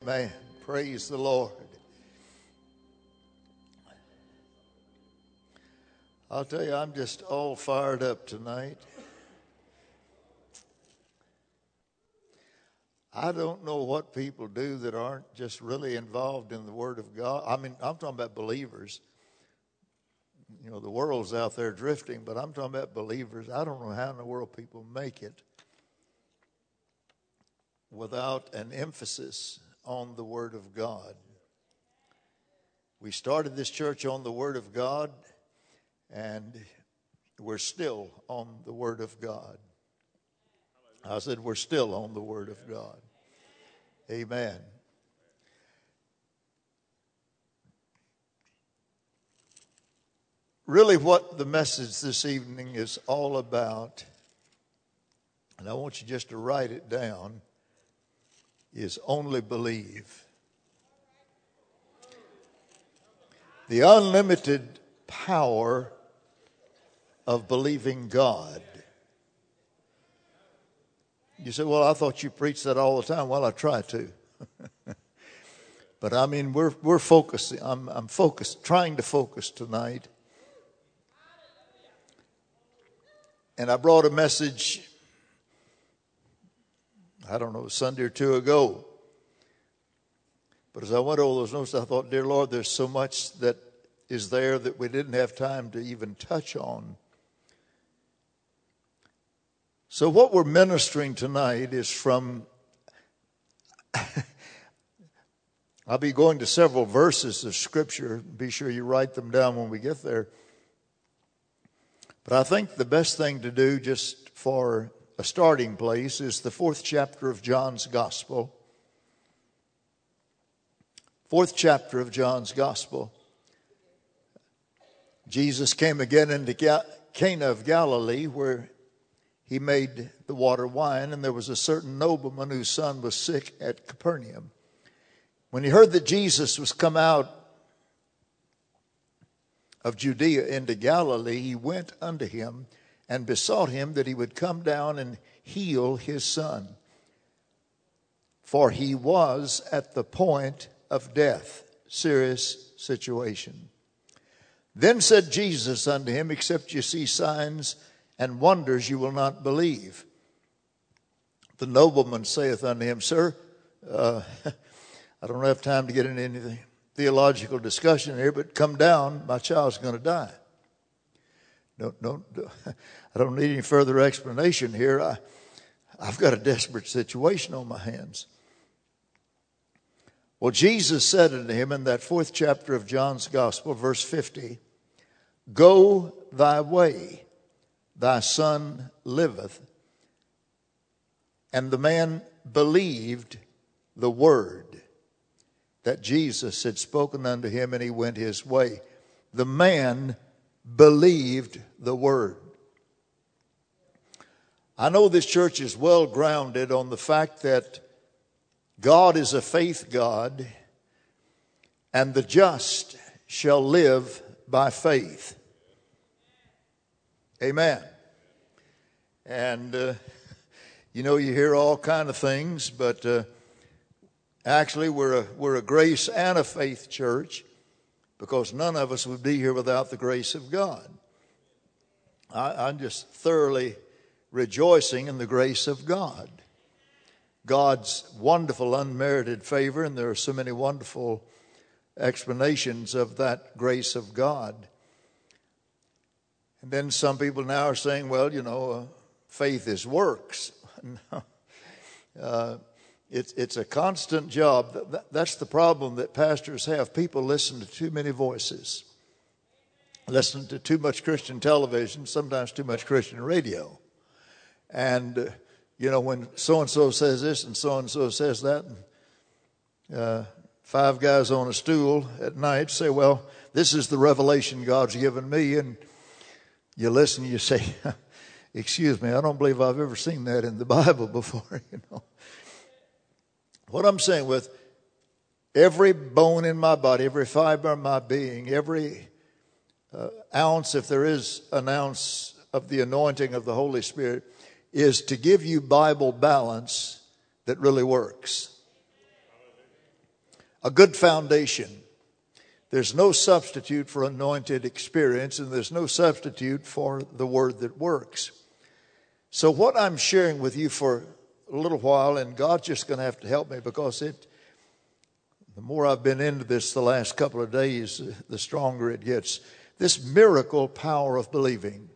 Man, praise the Lord. I'll tell you, I'm just all fired up tonight. I don't know what people do that aren't just really involved in the Word of God. I mean, I'm talking about believers. You know, the world's out there drifting, but I'm talking about believers. I don't know how in the world people make it without an emphasis on the Word of God. We started this church on the Word of God, and we're still on the Word of God. I said we're still on the Word of God. Amen. Really what the message this evening is all about, and I want you just to write it down, is only believe. The unlimited power of believing God. You say, well, I thought you preached that all the time. Well, I try to. But I mean, we're focusing. I'm focused, trying to focus tonight. And I brought a message, I don't know, a Sunday or two ago. But as I went over those notes, I thought, dear Lord, there's so much that is there that we didn't have time to even touch on. So what we're ministering tonight is from, I'll be going to several verses of Scripture. Be sure you write them down when we get there. But I think the best thing to do just for a starting place is the 4th chapter of John's Gospel. 4th chapter of John's Gospel. Jesus came again into Cana of Galilee, where he made the water wine, and there was a certain nobleman whose son was sick at Capernaum. When he heard that Jesus was come out of Judea into Galilee, he went unto him and besought him that he would come down and heal his son, for he was at the point of death. Serious situation. Then said Jesus unto him, except you see signs and wonders, you will not believe. The nobleman saith unto him, Sir, I don't have time to get into anything theological discussion here, but come down, my child's going to die. No, I don't need any further explanation here. I've got a desperate situation on my hands. Well, Jesus said unto him in that 4th chapter of John's Gospel, verse 50, Go thy way, thy son liveth. And the man believed the word that Jesus had spoken unto him, and he went his way. The man believed the word. I know this church is well grounded on the fact that God is a faith God, and the just shall live by faith. Amen. And, you know, you hear all kind of things, but actually we're a grace and a faith church, because none of us would be here without the grace of God. I'm just thoroughly rejoicing in the grace of God. God's wonderful unmerited favor, and there are so many wonderful explanations of that grace of God. And then some people now are saying, well, you know, faith is works. It's a constant job. That's the problem that pastors have. People listen to too many voices, listen to too much Christian television, sometimes too much Christian radio. And, you know, when so-and-so says this and so-and-so says that, and, 5 guys on a stool at night say, well, this is the revelation God's given me. And you listen, you say, excuse me, I don't believe I've ever seen that in the Bible before, you know. What I'm saying with every bone in my body, every fiber of my being, every ounce, if there is an ounce of the anointing of the Holy Spirit, is to give you Bible balance that really works. a good foundation. There's no substitute for anointed experience, and there's no substitute for the word that works. So what I'm sharing with you for a little while, and God's just going to have to help me, because the more I've been into this the last couple of days, the stronger it gets. This miracle power of believing.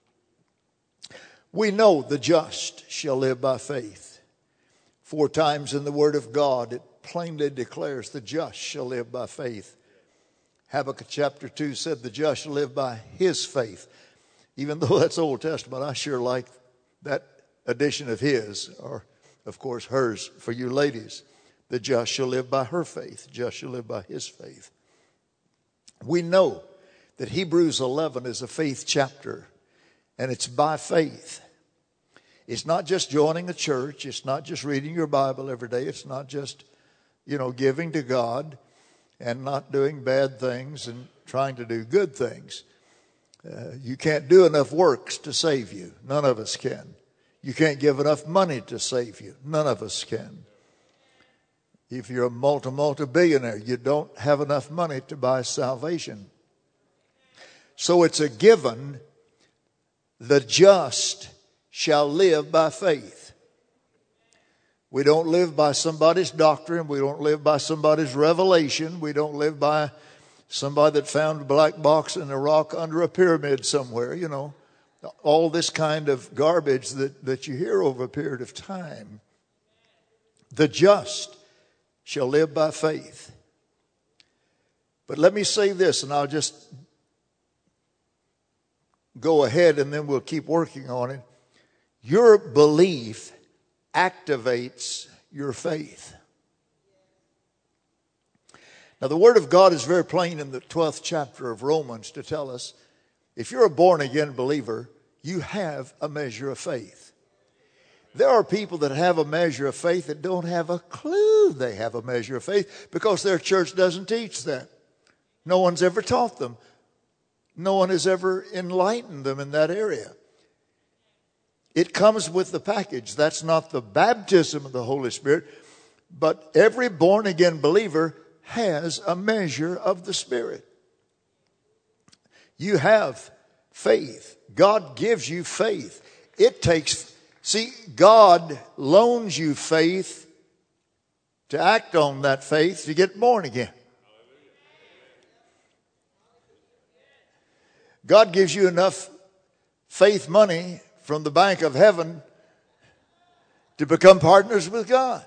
We know the just shall live by faith. 4 times in the Word of God, it plainly declares the just shall live by faith. Habakkuk chapter 2 said the just shall live by his faith. Even though that's Old Testament, I sure like that addition of his, or of course hers for you ladies. The just shall live by her faith. The just shall live by his faith. We know that Hebrews 11 is a faith chapter, and it's by faith. It's not just joining a church. It's not just reading your Bible every day. It's not just, giving to God and not doing bad things and trying to do good things. You can't do enough works to save you. None of us can. You can't give enough money to save you. None of us can. If you're a multi-billionaire, you don't have enough money to buy salvation. So it's a given. The just shall live by faith. We don't live by somebody's doctrine. We don't live by somebody's revelation. We don't live by somebody that found a black box in a rock under a pyramid somewhere, all this kind of garbage that you hear over a period of time. The just shall live by faith. But let me say this, and I'll just go ahead and then we'll keep working on it. Your belief activates your faith. Now, the Word of God is very plain in the 12th chapter of Romans to tell us, if you're a born-again believer, you have a measure of faith. There are people that have a measure of faith that don't have a clue they have a measure of faith because their church doesn't teach that. No one's ever taught them. No one has ever enlightened them in that area. It comes with the package. That's not the baptism of the Holy Spirit, but every born-again believer has a measure of the Spirit. You have faith. God gives you faith. God loans you faith to act on that faith to get born again. God gives you enough faith money from the bank of heaven to become partners with God.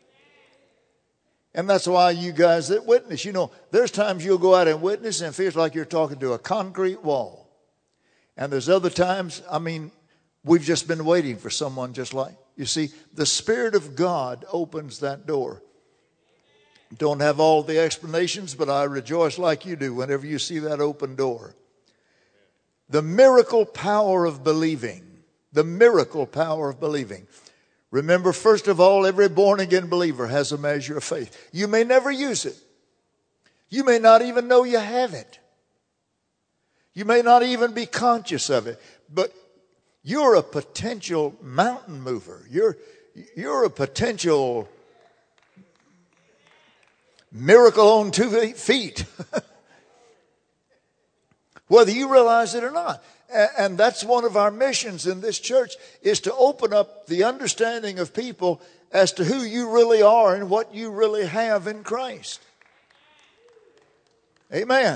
And that's why you guys that witness, there's times you'll go out and witness and it feels like you're talking to a concrete wall. And there's other times, we've just been waiting for someone just like, you see, the Spirit of God opens that door. Don't have all the explanations, but I rejoice like you do whenever you see that open door. The miracle power of believing. The miracle power of believing. Remember, first of all, every born-again believer has a measure of faith. You may never use it. You may not even know you have it. You may not even be conscious of it. But you're a potential mountain mover. You're a potential miracle on 2 feet. Whether you realize it or not. And that's one of our missions in this church, is to open up the understanding of people as to who you really are and what you really have in Christ. Amen.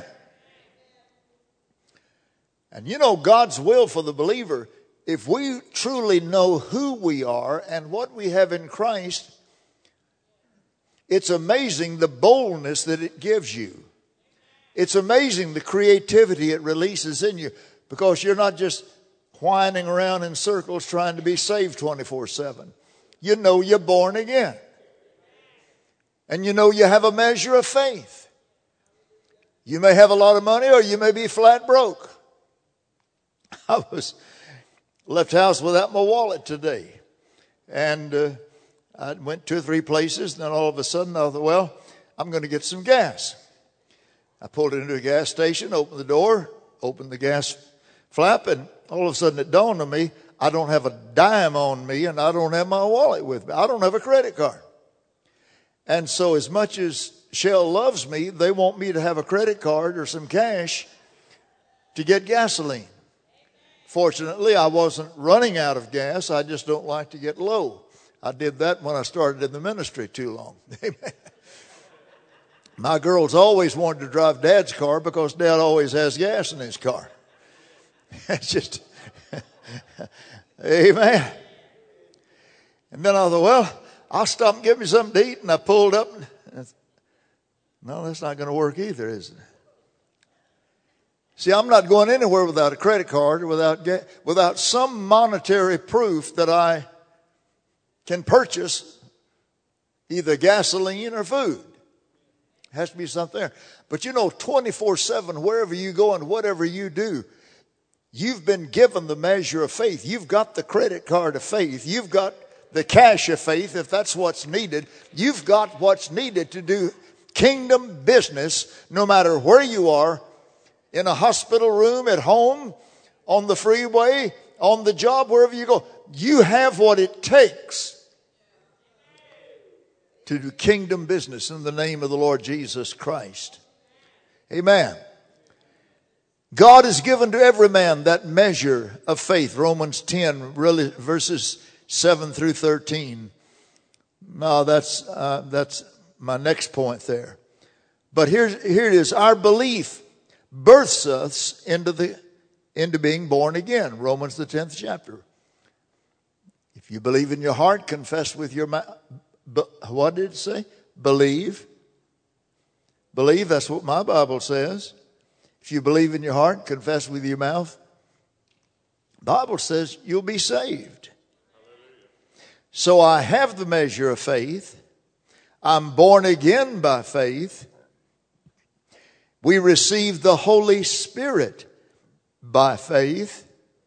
And God's will for the believer, if we truly know who we are and what we have in Christ, it's amazing the boldness that it gives you. It's amazing the creativity it releases in you, because you're not just whining around in circles trying to be saved 24/7. You're born again. And you have a measure of faith. You may have a lot of money or you may be flat broke. I left house without my wallet today. And I went 2 or 3 places, and then all of a sudden I thought, I'm going to get some gas. I pulled into a gas station, opened the door, opened the gas flap, and all of a sudden it dawned on me, I don't have a dime on me and I don't have my wallet with me. I don't have a credit card. And so as much as Shell loves me, they want me to have a credit card or some cash to get gasoline. Fortunately, I wasn't running out of gas. I just don't like to get low. I did that when I started in the ministry too long. Amen. My girls always wanted to drive Dad's car because Dad always has gas in his car. It's just, amen. And then I thought, well, I'll stop and get me something to eat. And I pulled up. No, that's not going to work either, is it? See, I'm not going anywhere without a credit card or without some monetary proof that I can purchase either gasoline or food. It has to be something there. But 24/7, wherever you go and whatever you do, you've been given the measure of faith. You've got the credit card of faith. You've got the cash of faith, if that's what's needed. You've got what's needed to do kingdom business no matter where you are, in a hospital room, at home, on the freeway, on the job, wherever you go. You have what it takes to do kingdom business in the name of the Lord Jesus Christ. Amen. God has given to every man that measure of faith. Romans 10, really, verses 7 through 13. No, that's my next point there. But here it is. Our belief births us into being born again. Romans the 10th chapter. If you believe in your heart, confess with your mouth. What did it say? Believe. Believe, that's what my Bible says. If you believe in your heart, confess with your mouth, the Bible says you'll be saved. So I have the measure of faith. I'm born again by faith. We receive the Holy Spirit by faith.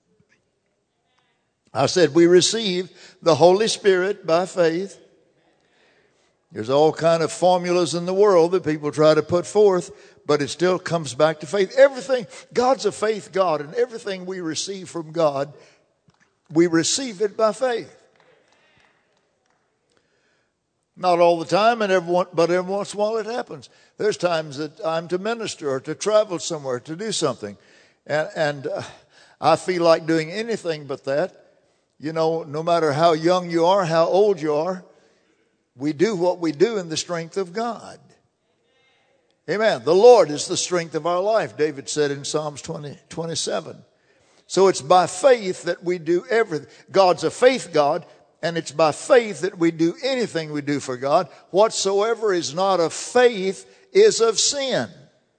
I said we receive the Holy Spirit by faith. There's all kind of formulas in the world that people try to put forth, but it still comes back to faith. Everything, God's a faith God, and everything we receive from God, we receive it by faith. Not all the time, but every once in a while it happens. There's times that I'm to minister or to travel somewhere to do something, and I feel like doing anything but that. No matter how young you are, how old you are, we do what we do in the strength of God. Amen. The Lord is the strength of our life, David said in Psalms 27. So it's by faith that we do everything. God's a faith God, and it's by faith that we do anything we do for God. Whatsoever is not of faith is of sin.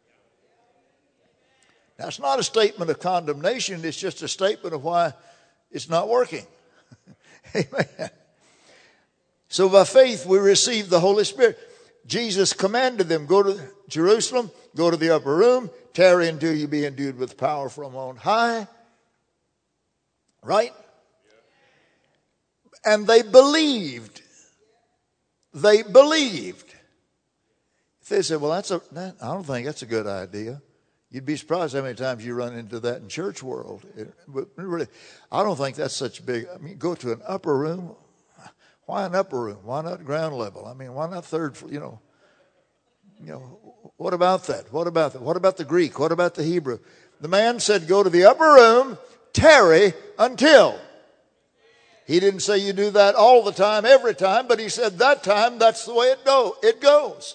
Now, it's not a statement of condemnation. It's just a statement of why it's not working. Amen. So by faith we receive the Holy Spirit. Jesus commanded them, go to Jerusalem, go to the upper room, tarry until you be endued with power from on high. Right? And they believed. They believed. If they said, well, I don't think that's a good idea. You'd be surprised how many times you run into that in church world. Really, I don't think that's such a big, go to an upper room. Why an upper room? Why not ground level? Why not third, what about that? What about that? What about the Greek? What about the Hebrew? The man said, go to the upper room, tarry until. He didn't say you do that all the time, every time, but he said that time, that's the way it goes.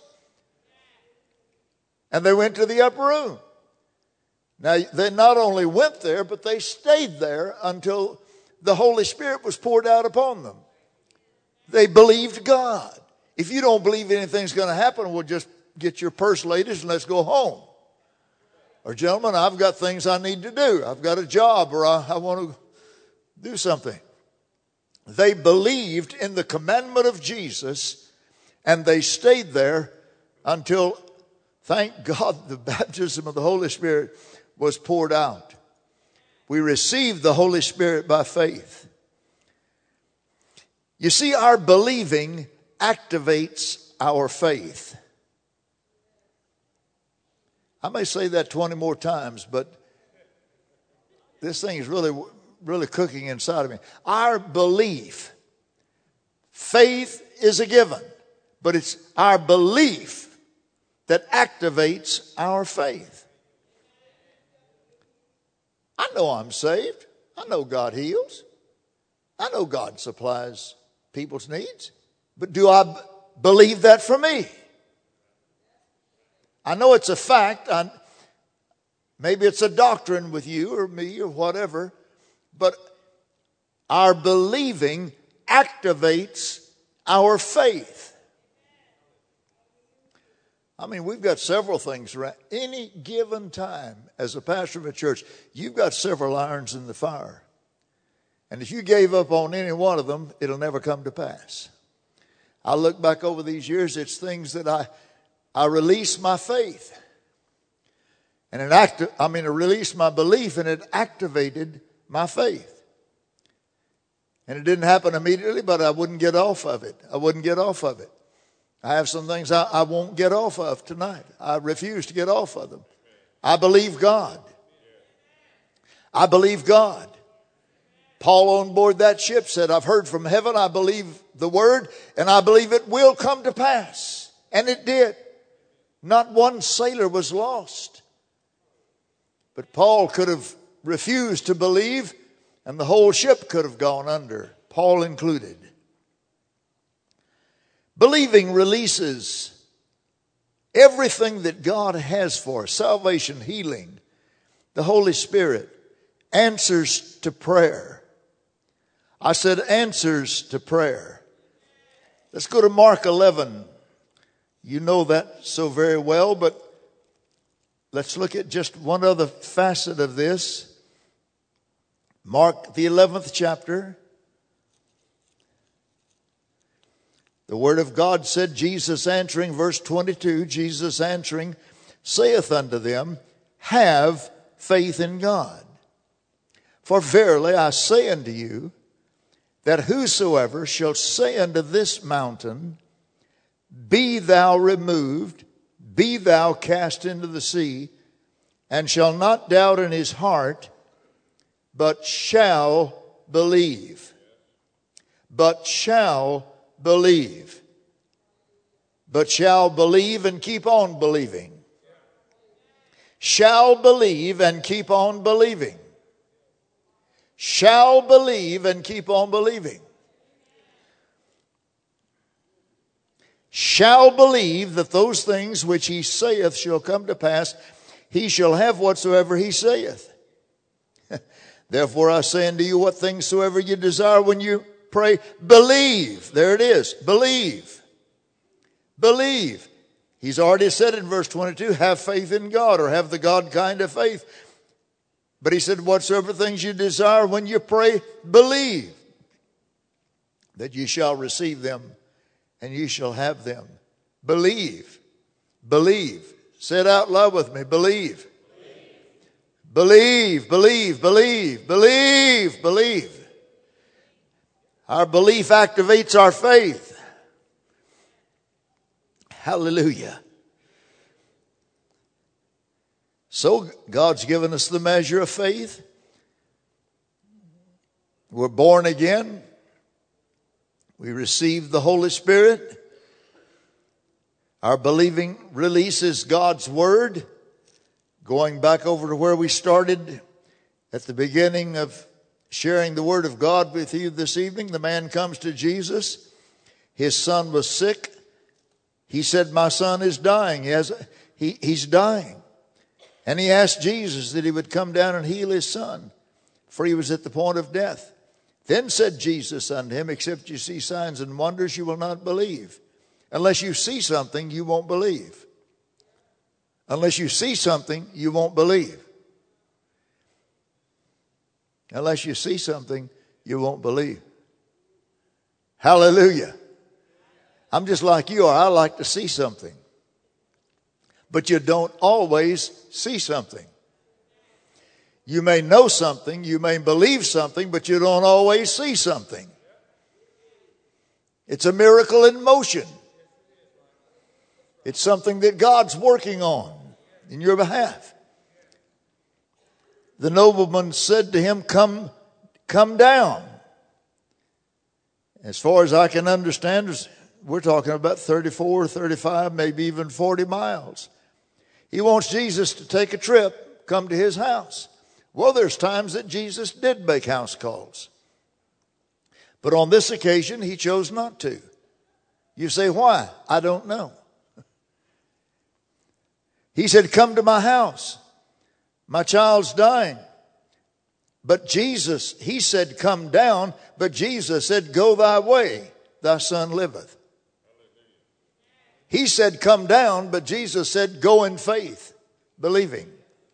And they went to the upper room. Now, they not only went there, but they stayed there until the Holy Spirit was poured out upon them. They believed God. If you don't believe anything's going to happen, well, just get your purse, ladies, and let's go home. Or, gentlemen, I've got things I need to do. I've got a job, or I want to do something. They believed in the commandment of Jesus, and they stayed there until, thank God, the baptism of the Holy Spirit was poured out. We received the Holy Spirit by faith. You see, our believing activates our faith. I may say that 20 more times, but this thing is really cooking inside of me. Our belief, faith is a given, but it's our belief that activates our faith. I know I'm saved. I know God heals. I know God supplies people's needs. But do I believe that for me? I know it's a fact. Maybe it's a doctrine with you or me or whatever. But our believing activates our faith. I mean, we've got several things around. Any given time, as a pastor of a church, you've got several irons in the fire. And if you gave up on any one of them, it'll never come to pass. I look back over these years, it's things that I release my faith. And I released my belief, and it activated my faith. And it didn't happen immediately, but I wouldn't get off of it. I have some things I won't get off of tonight. I refuse to get off of them. I believe God. I believe God. Paul on board that ship said, I've heard from heaven, I believe the word, and I believe it will come to pass. And it did. Not one sailor was lost. But Paul could have refused to believe, and the whole ship could have gone under, Paul included. Believing releases everything that God has for us. Salvation, healing, the Holy Spirit, answers to prayer. I said answers to prayer. Let's go to Mark 11. You know that so very well, but let's look at just one other facet of this. Mark, the 11th chapter. The word of God said, Jesus answering, verse 22, Jesus answering, saith unto them, have faith in God. For verily I say unto you, that whosoever shall say unto this mountain, be thou removed, be thou cast into the sea, and shall not doubt in his heart, but shall believe. But shall believe. But shall believe and keep on believing. Shall believe and keep on believing. Shall believe and keep on believing. Shall believe that those things which he saith shall come to pass. He shall have whatsoever he saith. Therefore I say unto you, what things soever you desire when you pray, believe. There it is. Believe. Believe. He's already said in verse 22, have faith in God, or have the God kind of faith. But he said, whatsoever things you desire when you pray, believe that you shall receive them and you shall have them. Believe. Believe. Say it out loud with me. Believe. Believe, believe, believe, believe, believe. Our belief activates our faith. Hallelujah. So God's given us the measure of faith. We're born again. We receive the Holy Spirit. Our believing releases God's Word. Going back over to where we started at the beginning of sharing the Word of God with you this evening, the man comes to Jesus. His son was sick. He said, my son is dying. He's dying. And he asked Jesus that he would come down and heal his son, for he was at the point of death. Then said Jesus unto him, except you see signs and wonders, you will not believe. Unless you see something, you won't believe. Unless you see something, you won't believe. Unless you see something, you won't believe. Hallelujah. I'm just like you are. I like to see something. But you don't always see something. You may know something, you may believe something, but you don't always see something. It's a miracle in motion. It's something that God's working on in your behalf. The nobleman said to him, come down. As far as I can understand, we're talking about 34, 35, maybe even 40 miles. He wants Jesus to take a trip, come to his house. Well, there's times that Jesus did make house calls. But on this occasion, he chose not to. You say, why? I don't know. He said, come to my house. My child's dying. But Jesus, he said, come down. But Jesus said, go thy way. Thy son liveth. He said, come down. But Jesus said, go in faith, believing.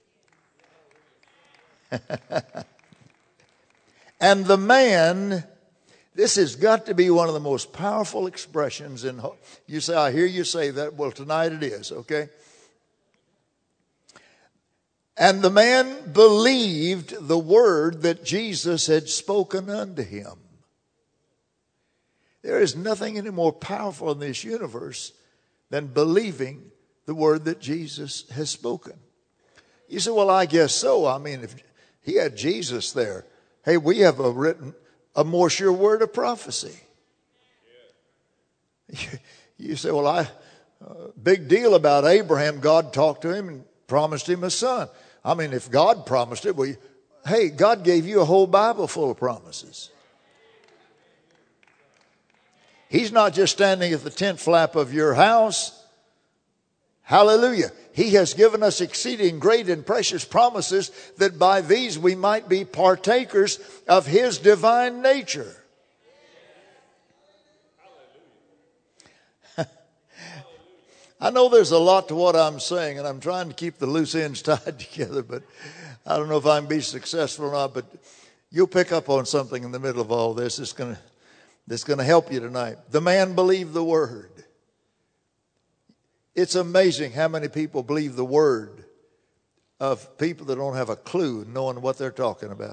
And the man, this has got to be one of the most powerful expressions in hope. You say, I hear you say that. Well, tonight it is, okay? And the man believed the word that Jesus had spoken unto him. There is nothing any more powerful in this universe than believing the word that Jesus has spoken. You say, well, I guess so. I mean, if he had Jesus there, hey, we have a more sure word of prophecy. You say, well, big deal about Abraham. God talked to him and promised him a son. I mean, if God promised it, hey, God gave you a whole Bible full of promises. He's not just standing at the tent flap of your house. Hallelujah. He has given us exceeding great and precious promises that by these we might be partakers of his divine nature. I know there's a lot to what I'm saying, and I'm trying to keep the loose ends tied together, but I don't know if I can be successful or not, but you'll pick up on something in the middle of all this that's going to help you tonight. The man believed the word. It's amazing how many people believe the word of people that don't have a clue knowing what they're talking about.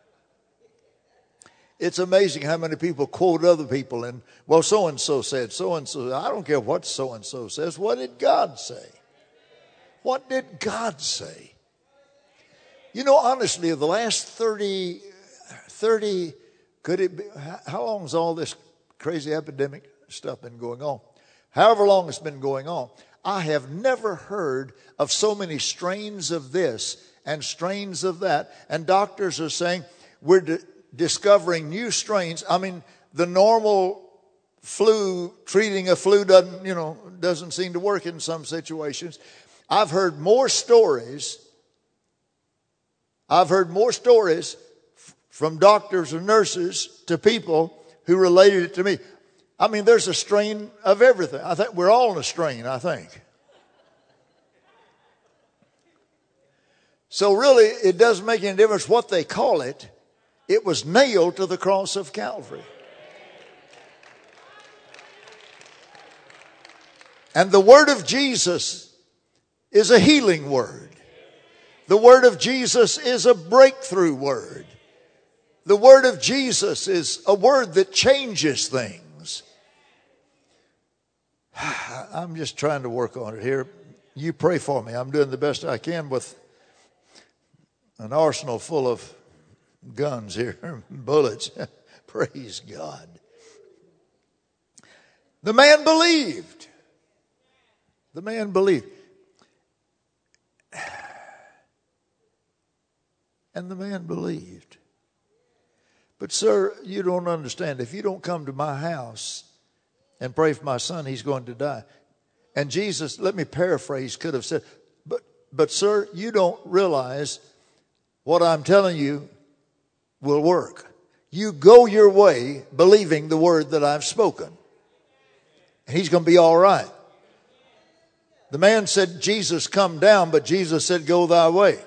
It's amazing how many people quote other people and, well, so-and-so said, so-and-so. I don't care what so-and-so says. What did God say? What did God say? You know, honestly, the last 30, could it be, how long has all this crazy epidemic stuff been going on? However long it's been going on, I have never heard of so many strains of this and strains of that. And doctors are saying we're discovering new strains. I mean, the normal flu, treating a flu doesn't seem to work in some situations. I've heard more stories from doctors and nurses to people who related it to me. I mean, there's a strain of everything. I think we're all in a strain, I think. So really, it doesn't make any difference what they call it. It was nailed to the cross of Calvary. And the word of Jesus is a healing word. The word of Jesus is a breakthrough word. The word of Jesus is a word that changes things. I'm just trying to work on it here. You pray for me. I'm doing the best I can with an arsenal full of guns here, bullets. Praise God. The man believed. The man believed. And the man believed. But sir, you don't understand. If you don't come to my house and pray for my son, he's going to die. And Jesus, let me paraphrase, could have said, but sir, you don't realize what I'm telling you will work. You go your way believing the word that I've spoken. And he's going to be all right. The man said, Jesus, come down, but Jesus said, go thy way.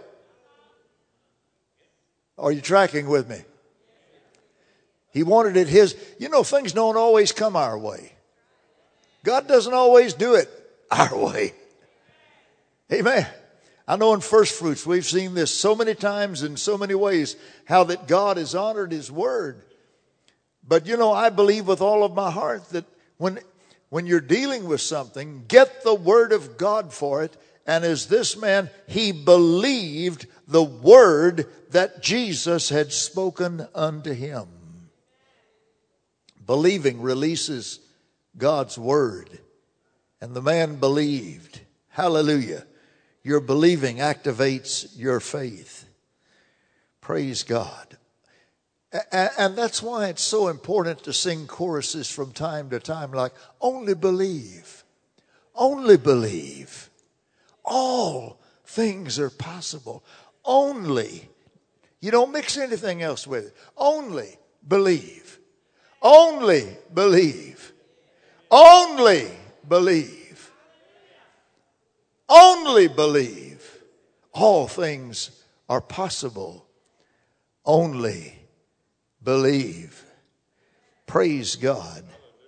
Are you tracking with me? He wanted it his. You know, things don't always come our way. God doesn't always do it our way. Amen. I know in First Fruits we've seen this so many times in so many ways, how that God has honored his word. But you know, I believe with all of my heart that when you're dealing with something, get the word of God for it. And as this man, he believed the word that Jesus had spoken unto him. Believing releases God's word. And the man believed. Hallelujah. Your believing activates your faith. Praise God. And that's why it's so important to sing choruses from time to time like, only believe. Only believe. All things are possible. Only. You don't mix anything else with it. Only believe. Only believe. Only believe. Only believe. All things are possible. Only believe. Praise God.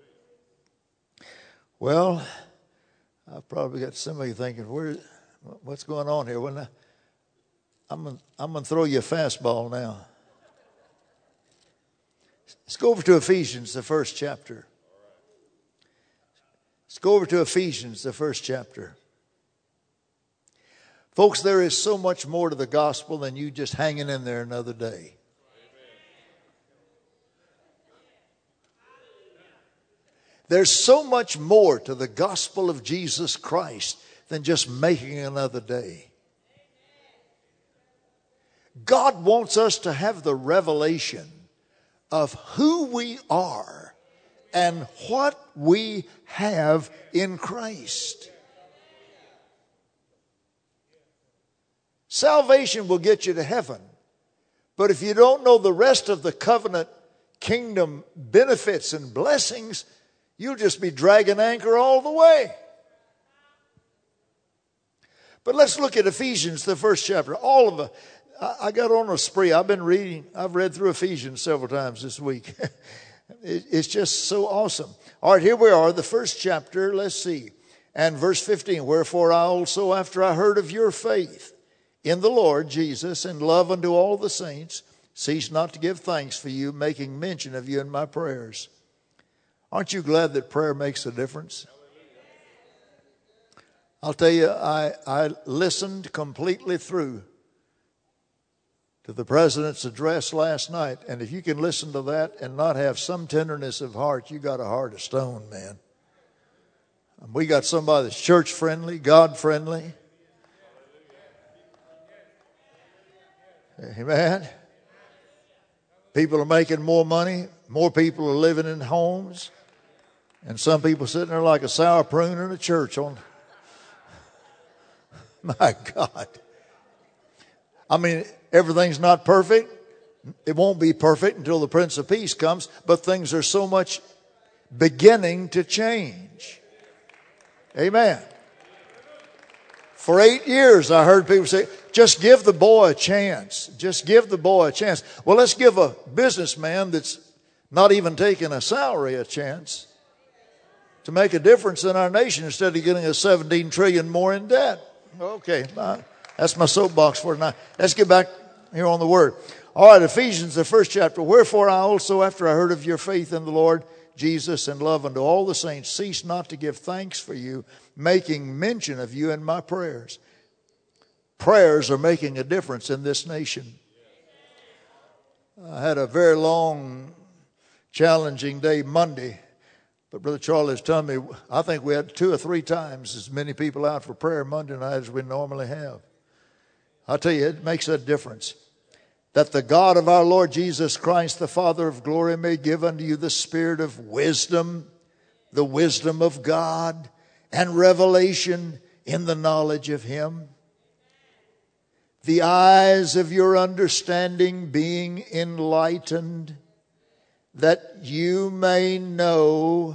Well, I've probably got somebody thinking, what's going on here? Well, I'm going to throw you a fastball now. Let's go over to Ephesians, the first chapter. Let's go over to Ephesians, the first chapter. Folks, there is so much more to the gospel than you just hanging in there another day. There's so much more to the gospel of Jesus Christ than just making another day. God wants us to have the revelation of who we are and what we have in Christ. Salvation will get you to heaven, but if you don't know the rest of the covenant kingdom benefits and blessings, you'll just be dragging anchor all the way. But let's look at Ephesians, the first chapter. I got on a spree. I've read through Ephesians several times this week. It's just so awesome. All right, here we are, the first chapter. Let's see. And verse 15, wherefore I also, after I heard of your faith in the Lord Jesus and love unto all the saints, cease not to give thanks for you, making mention of you in my prayers. Aren't you glad that prayer makes a difference? I'll tell you, I listened completely through to the president's address last night. And if you can listen to that and not have some tenderness of heart, you got a heart of stone, man. And we got somebody that's church friendly, God friendly. Amen. People are making more money. More people are living in homes. And some people sitting there like a sour prune in a church on. My God. I mean, everything's not perfect. It won't be perfect until the Prince of Peace comes. But things are so much beginning to change. Amen. For 8 years, I heard people say, just give the boy a chance. Just give the boy a chance. Well, let's give a businessman that's not even taking a salary a chance to make a difference in our nation instead of getting us 17 trillion more in debt. Okay, that's my soapbox for tonight. Let's get back here on the Word. All right, Ephesians, the first chapter. Wherefore I also, after I heard of your faith in the Lord Jesus and love unto all the saints, cease not to give thanks for you, making mention of you in my prayers. Prayers are making a difference in this nation. I had a very long, challenging day Monday. But Brother Charlie is telling me, I think we had 2 or 3 times as many people out for prayer Monday night as we normally have. I tell you, it makes a difference. That the God of our Lord Jesus Christ, the Father of glory, may give unto you the spirit of wisdom, the wisdom of God, and revelation in the knowledge of Him. The eyes of your understanding being enlightened, that you may know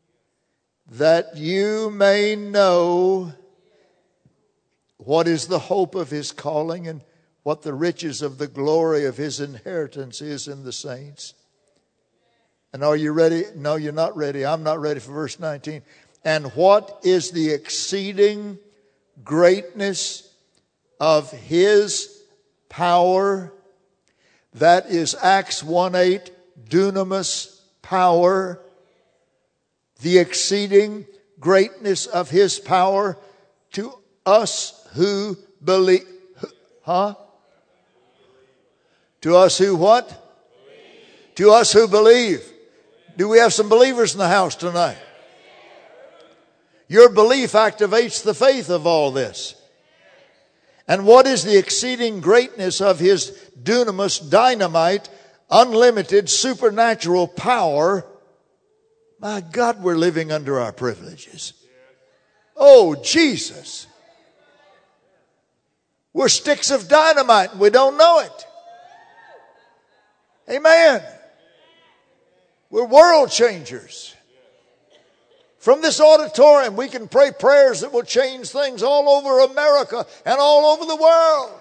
what is the hope of His calling and what the riches of the glory of His inheritance is in the saints. And are you ready? No, you're not ready. I'm not ready for verse 19. And what is the exceeding greatness of His power? That is Acts 1:8. Dunamis power, the exceeding greatness of His power to us who believe. To us who what? Believe. To us who believe. Do we have some believers in the house tonight? Your belief activates the faith of all this. And what is the exceeding greatness of His dunamis, dynamite, unlimited supernatural power? My God, we're living under our privileges. Oh, Jesus. We're sticks of dynamite and we don't know it. Amen. We're world changers. From this auditorium, we can pray prayers that will change things all over America and all over the world.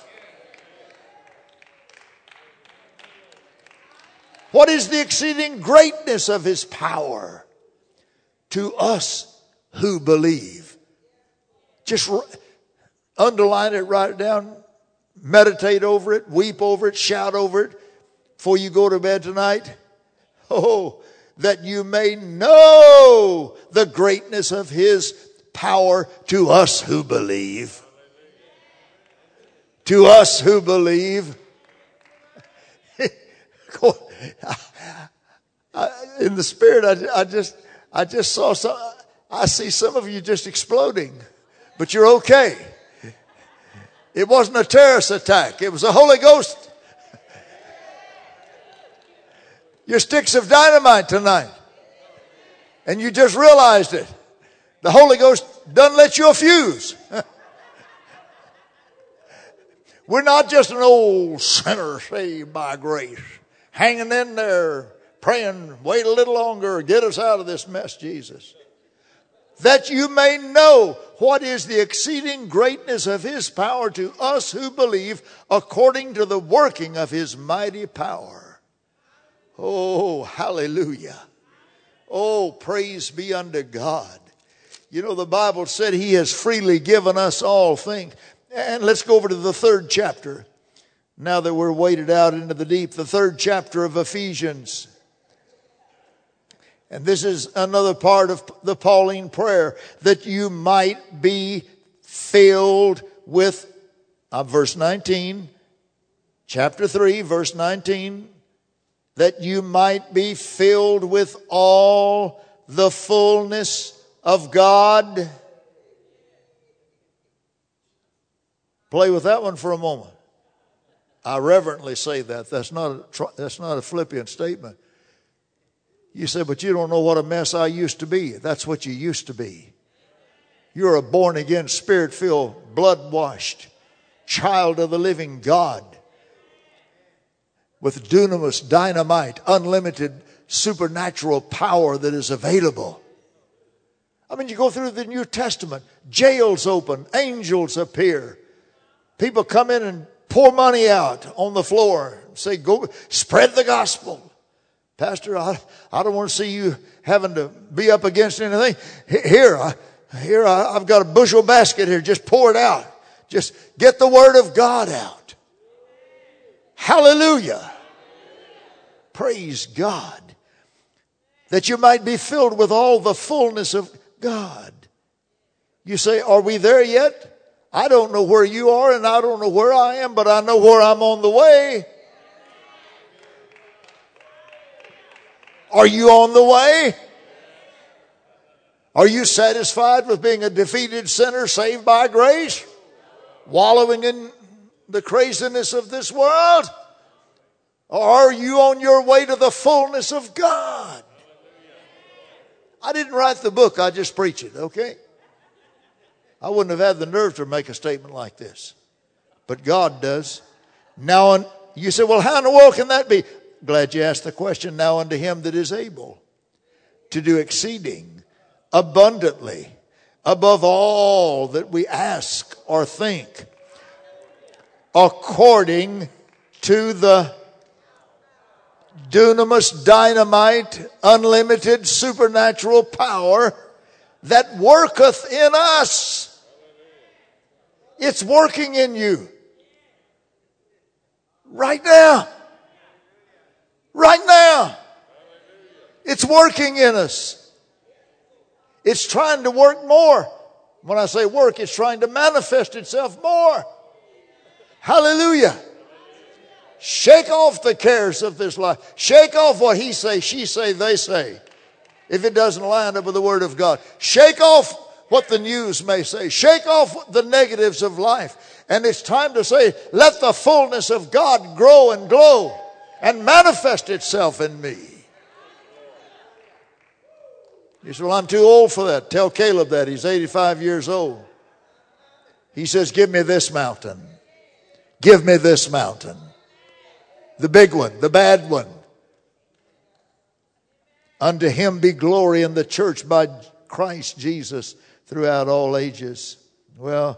What is the exceeding greatness of His power to us who believe? Just underline it, write it down, meditate over it, weep over it, shout over it before you go to bed tonight. Oh, that you may know the greatness of His power to us who believe. To us who believe. In the Spirit, I just saw some. I see some of you just exploding, but you're okay. It wasn't a terrorist attack. It was a Holy Ghost. You're sticks of dynamite tonight. And you just realized it. The Holy Ghost doesn't let you a fuse. We're not just an old sinner saved by grace, hanging in there, praying, wait a little longer, get us out of this mess, Jesus. That you may know what is the exceeding greatness of His power to us who believe, according to the working of His mighty power. Oh, hallelujah. Oh, praise be unto God. You know, the Bible said He has freely given us all things. And let's go over to the 3rd chapter. Now that we're waded out into the deep, the 3rd chapter of Ephesians. And this is another part of the Pauline prayer, that you might be filled with, verse 19, chapter 3, verse 19, that you might be filled with all the fullness of God. Play with that one for a moment. I reverently say that. That's not a flippant statement. You say, but you don't know what a mess I used to be. That's what you used to be. You're a born-again, Spirit-filled, blood-washed child of the living God, with dunamis, dynamite, unlimited supernatural power that is available. I mean, you go through the New Testament, jails open, angels appear. People come in and pour money out on the floor, say, go spread the gospel. Pastor, I don't want to see you having to be up against anything. Here, I've got a bushel basket here. Just pour it out. Just get the word of God out. Hallelujah. Praise God. That you might be filled with all the fullness of God. You say, are we there yet? I don't know where you are and I don't know where I am, but I know where I'm on the way. Are you on the way? Are you satisfied with being a defeated sinner saved by grace? Wallowing in the craziness of this world? Or are you on your way to the fullness of God? I didn't write the book, I just preach it, okay? I wouldn't have had the nerve to make a statement like this. But God does. Now, you say, well, how in the world can that be? Glad you asked the question. Now unto Him that is able to do exceeding abundantly above all that we ask or think, according to the dunamis, dynamite, unlimited supernatural power that worketh in us. It's working in you right now. Right now. It's working in us. It's trying to work more. When I say work, it's trying to manifest itself more. Hallelujah. Shake off the cares of this life. Shake off what he say, she say, they say. If it doesn't line up with the Word of God. Shake off what the news may say. Shake off the negatives of life. And it's time to say, let the fullness of God grow and glow and manifest itself in me. He said, well, I'm too old for that. Tell Caleb that. He's 85 years old. He says, give me this mountain. Give me this mountain. The big one, the bad one. Unto him be glory in the church by Christ Jesus throughout all ages. Well,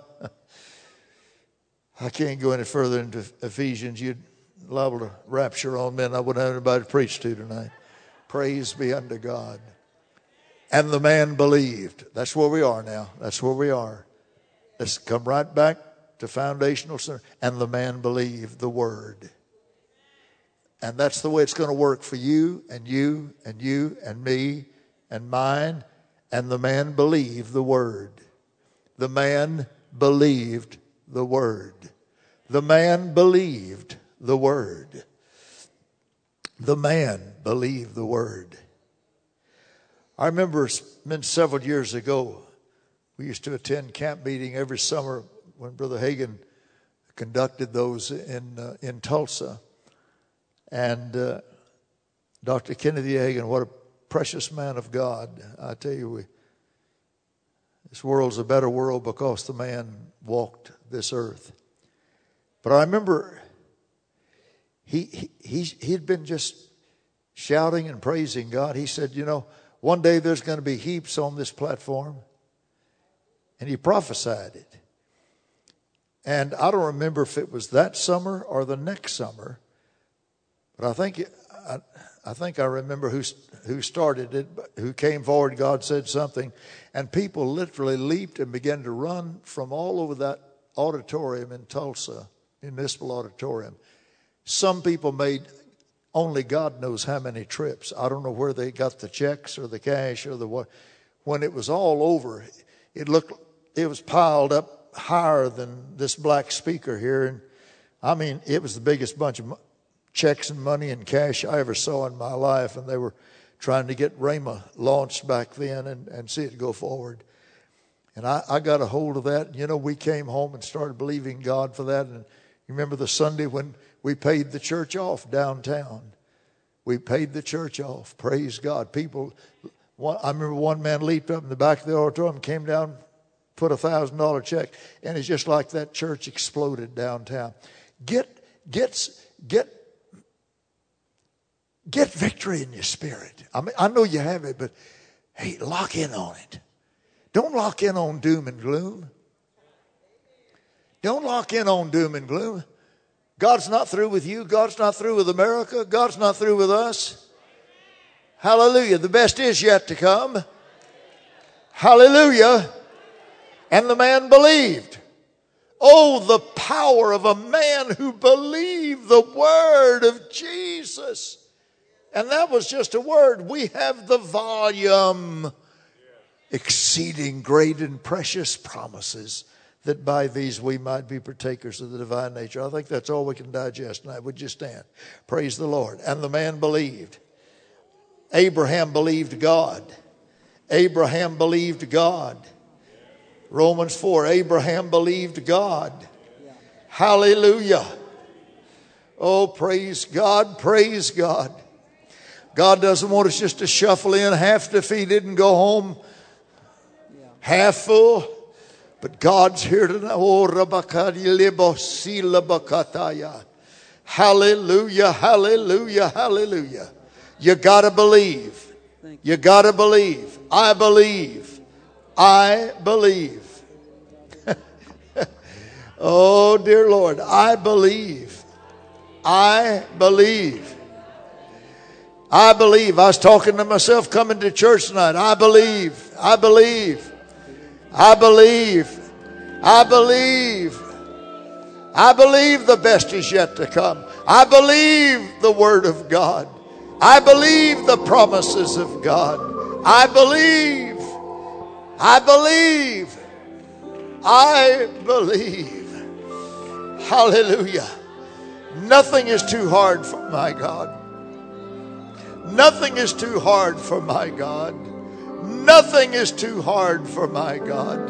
I can't go any further into Ephesians. You'd liable to rapture on men I wouldn't have anybody to preach to tonight. Praise be unto God. And the man believed. That's where we are now. That's where we are. Let's come right back to foundational center. And the man believed the word. And that's the way it's going to work for you and you and you and me and mine. And the man believed the word. The man believed the word. The man believed the word. The man believed the word. I remember it's been several years ago, we used to attend camp meeting every summer when Brother Hagin conducted those in Tulsa. And Dr. Kennedy Hagin, what a precious man of God. I tell you, this world's a better world because the man walked this earth. But I remember he'd been just shouting and praising God. He said, you know, one day there's going to be heaps on this platform. And he prophesied it. And I don't remember if it was that summer or the next summer. But I think I remember who started it, who came forward. God said something. And people literally leaped and began to run from all over that auditorium in Tulsa, municipal auditorium. Some people made only God knows how many trips. I don't know where they got the checks or the cash or the what. When it was all over, it was piled up higher than this black speaker here. And I mean, it was the biggest bunch of checks and money and cash I ever saw in my life. And they were trying to get Rhema launched back then and see it go forward. And I got a hold of that. You know, we came home and started believing God for that. And you remember the Sunday when we paid the church off downtown. We paid the church off. Praise God. I remember one man leaped up in the back of the auditorium, came down, put a $1,000 check, and it's just like that church exploded downtown. Get victory in your spirit. I mean, I know you have it, but hey, lock in on it. Don't lock in on doom and gloom. Don't lock in on doom and gloom. God's not through with you. God's not through with America. God's not through with us. Hallelujah. The best is yet to come. Hallelujah. And the man believed. Oh, the power of a man who believed the word of Jesus. And that was just a word. We have the volume. Exceeding great and precious promises, that by these we might be partakers of the divine nature. I think that's all we can digest tonight. Would you stand? Praise the Lord. And the man believed. Abraham believed God. Abraham believed God. Romans 4, Abraham believed God. Hallelujah. Oh, praise God, praise God. God doesn't want us just to shuffle in half defeated and go home half full. But God's here tonight. Oh, hallelujah, hallelujah, hallelujah. You got to believe. You got to believe. I believe. I believe. Oh, dear Lord, I believe. I believe. I believe. I was talking to myself coming to church tonight. I believe. I believe. I believe. I believe. I believe the best is yet to come. I believe the word of God. I believe the promises of God. I believe. I believe. I believe. Hallelujah. Nothing is too hard for my God. Nothing is too hard for my God. Nothing is too hard for my God.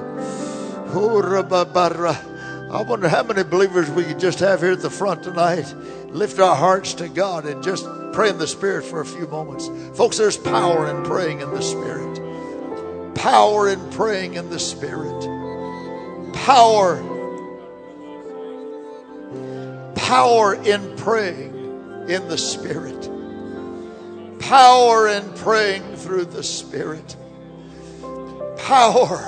I wonder how many believers we could just have here at the front tonight. Lift our hearts to God and just pray in the Spirit for a few moments. Folks, there's power in praying in the Spirit. Power in praying in the Spirit. Power in praying in the Spirit. Power in praying through the Spirit. Power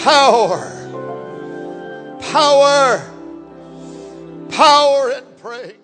in praying